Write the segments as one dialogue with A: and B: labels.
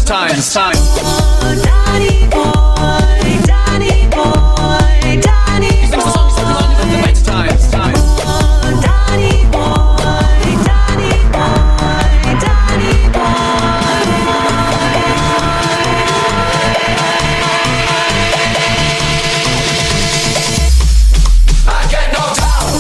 A: times.
B: Danny boy, Danny boy, Danny boy.
A: He sings the songs so long that the best times.
B: Danny boy, Danny boy, Danny boy.
A: I get knocked out.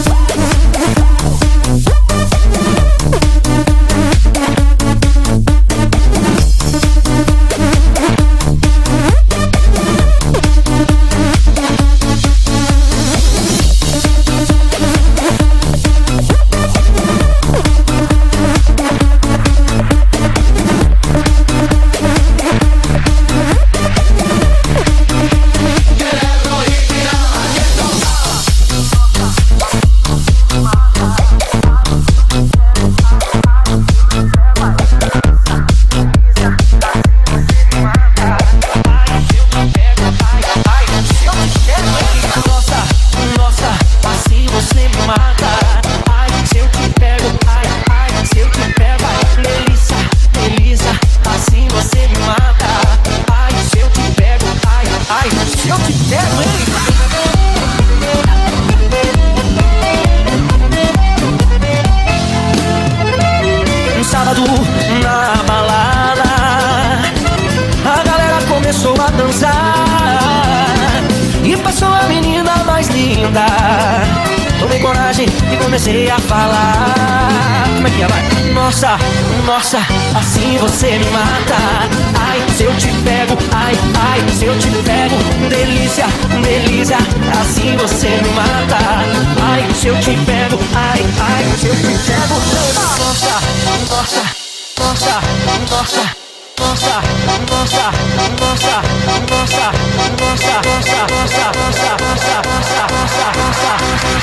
C: Tomei coragem e comecei a falar. Como é que é? Vai. Nossa, nossa, assim você me mata. Ai, se eu te pego, ai, ai, se eu te pego. Delícia, delícia, assim você me mata. Ai, se eu te pego, ai, ai, se eu te pego. Nossa, nossa, nossa, nossa. Nossa, nossa, nossa, nossa, nossa, nossa, nossa, nossa, nossa,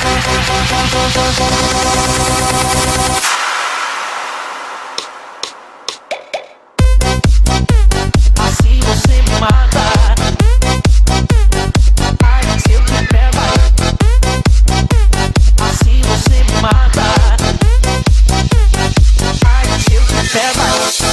C: assim você me mata. Ai, se eu te pego. Assim você me mata. Ai, se eu te pego.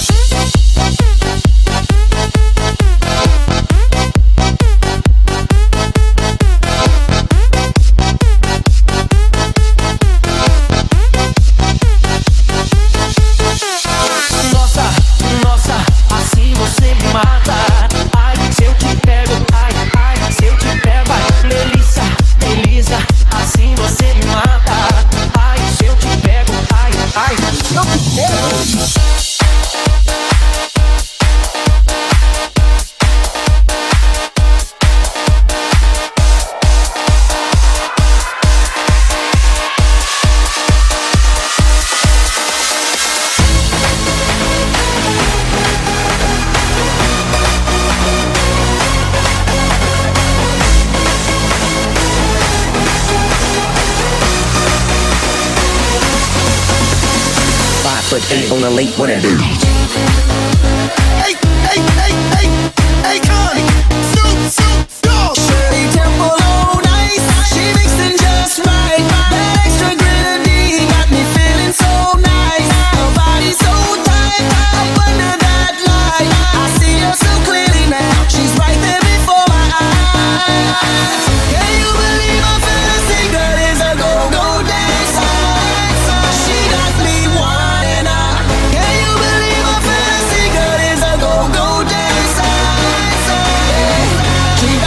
D: Put 8 on the late, what I do?
E: Hey, hey, hey, hey, hey, Connie, soup, go! Shirley Temple on ice, she mixing just right. That extra grenadine got me feeling so nice. Her body so tight, up under that light. I see her so clearly now, she's right there before my eyes. Can you believe her fantasy girl is a go-go dancer? She got me wanting her. Can you believe her fantasy girl is a go-go dancer? She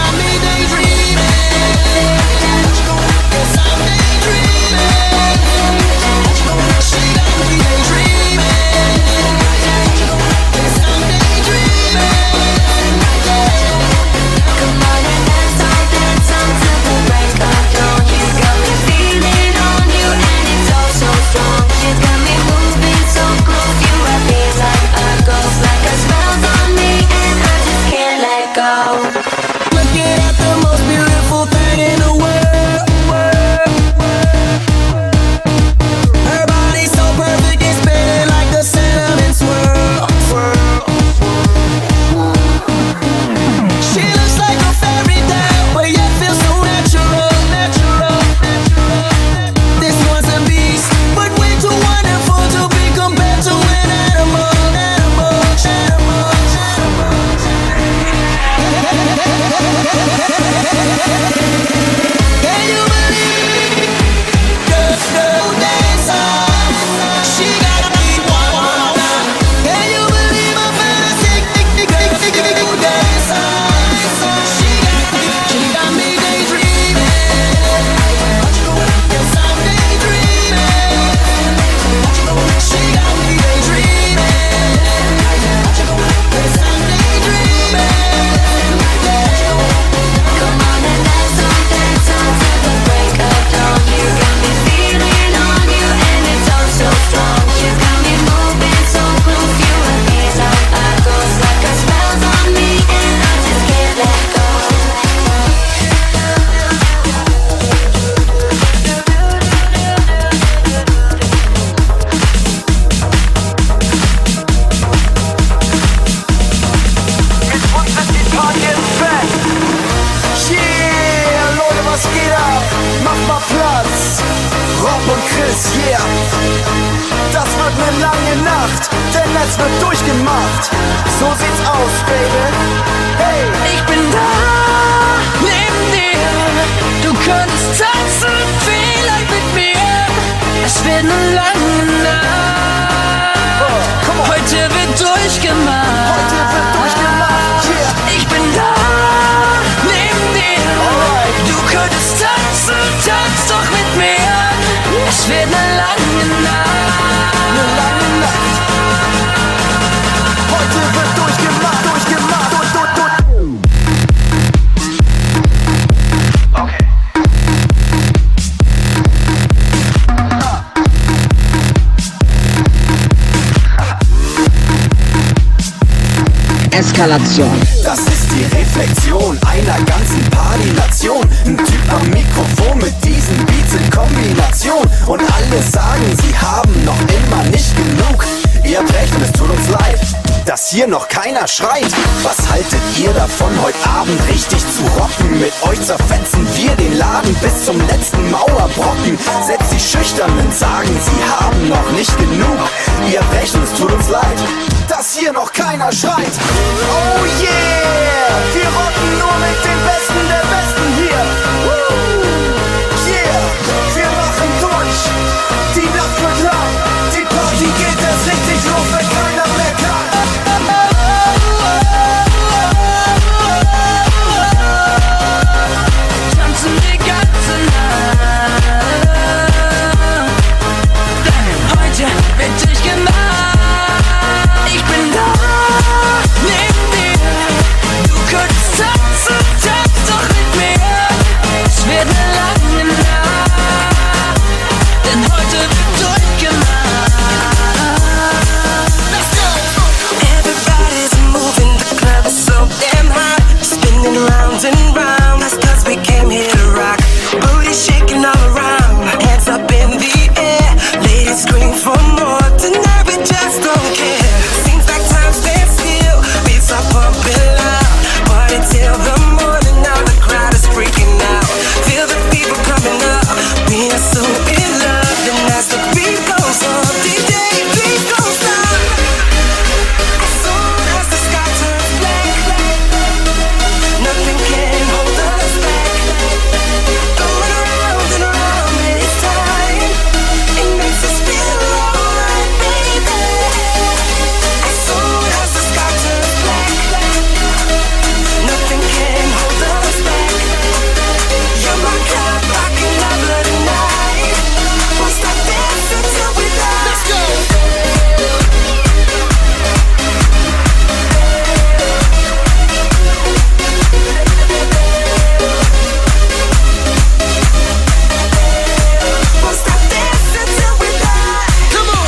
E: neue Nacht, denn es wird durchgemacht. So sieht's aus, Baby. Hey,
B: Ich bin da, neben dir. Du könntest tanzen, vielleicht mit mir. Es wird eine lange Nacht.
E: come on.
B: Heute wird durchgemacht.
E: Heute wird durchgemacht, yeah.
B: Ich bin da, neben dir.
E: Alright.
B: Du könntest tanzen, tanz doch mit mir. Es wird eine lange Nacht.
E: Eine lange Nacht. Heute wird durchgemacht, durchgemacht, durch. Okay.
D: Eskalation.
E: Das ist die Reflexion einer ganzen Party-Nation. Ein Typ am Mikrofon mit diesen Beats in Kombination. Und alle sagen, sie haben noch immer nicht genug. Ihr habt recht und es tut uns leid, dass hier noch keiner schreit. Was haltet ihr davon, heute Abend richtig zu rocken? Mit euch zerfetzen wir den Laden bis zum letzten Mauerbrocken. Selbst die Schüchternen sagen, sie haben noch nicht genug. Ihr habt recht und es tut uns leid, dass hier noch keiner schreit. Oh yeah, wir rocken nur mit den Besten der Besten hier. Woo! Yeah, wir machen durch. Die Nacht wird lang, die Party geht erst richtig los, wenn keiner mehr kann.
B: Tanzen die ganze Nacht. Heute wird durchgemacht. Ich bin da, neben dir. Du könntest tanzen, tanz doch mit mir. Es wird eine lange Nacht, denn heute wird durchgemacht. Let's go!
F: Everybody's moving, the club is so damn hot. Spinning round and round, that's cause we came here to rock. Booty shaking all around, hands up in the air. Ladies scream for more, tonight we just don't care. Seems like time stands still, beats are pumping loud. Party till the morning, now the crowd is freaking out. Feel the people coming up, we are so in love. And as the beat goes on, DJ, please don't stop. As soon as the sky turns black, nothing can hold us back. Going around and around this time, it makes us feel alright, baby. As soon as the sky turns black, nothing can hold us back. You're my cloud, rocking my blood tonight. Won't stop dancing till we die. Let's go. Won't stop dancing till we die. Come on.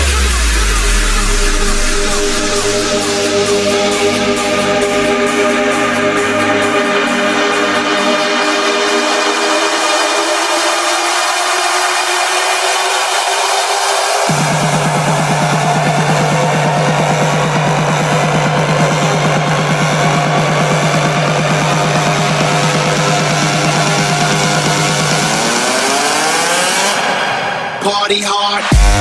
E: Party hard.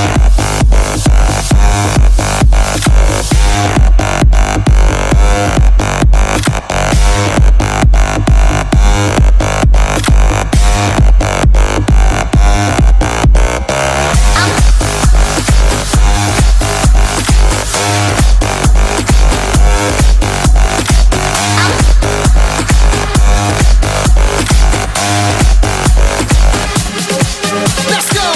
F: Let's go.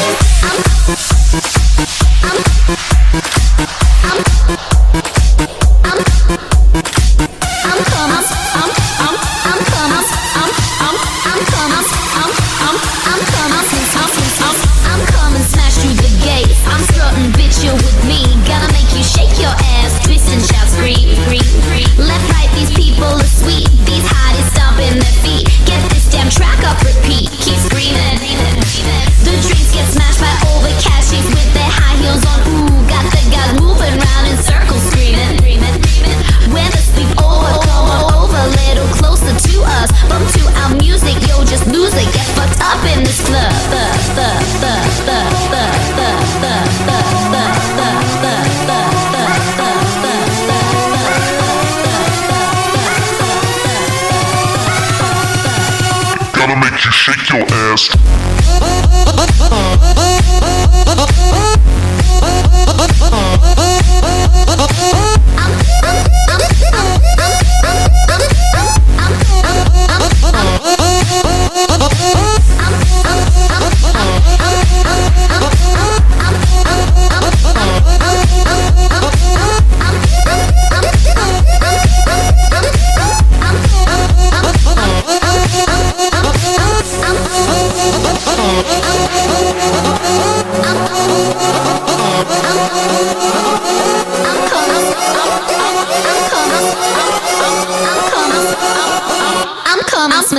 G: I'm coming, smash through the gates. I'm certain, bitch, you're with me. Gotta make you shake your ass, twist and shout, scream, scream, scream. Left, right, these people are sweet. These hotties stomping their feet. Get this damn track up, repeat. Keep screaming. The drinks get smashed by over cash. She's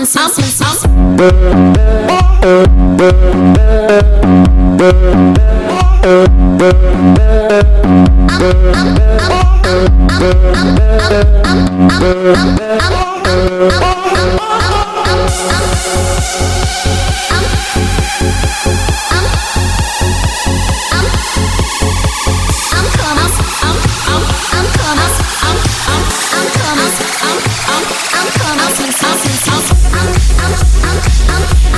G: I'm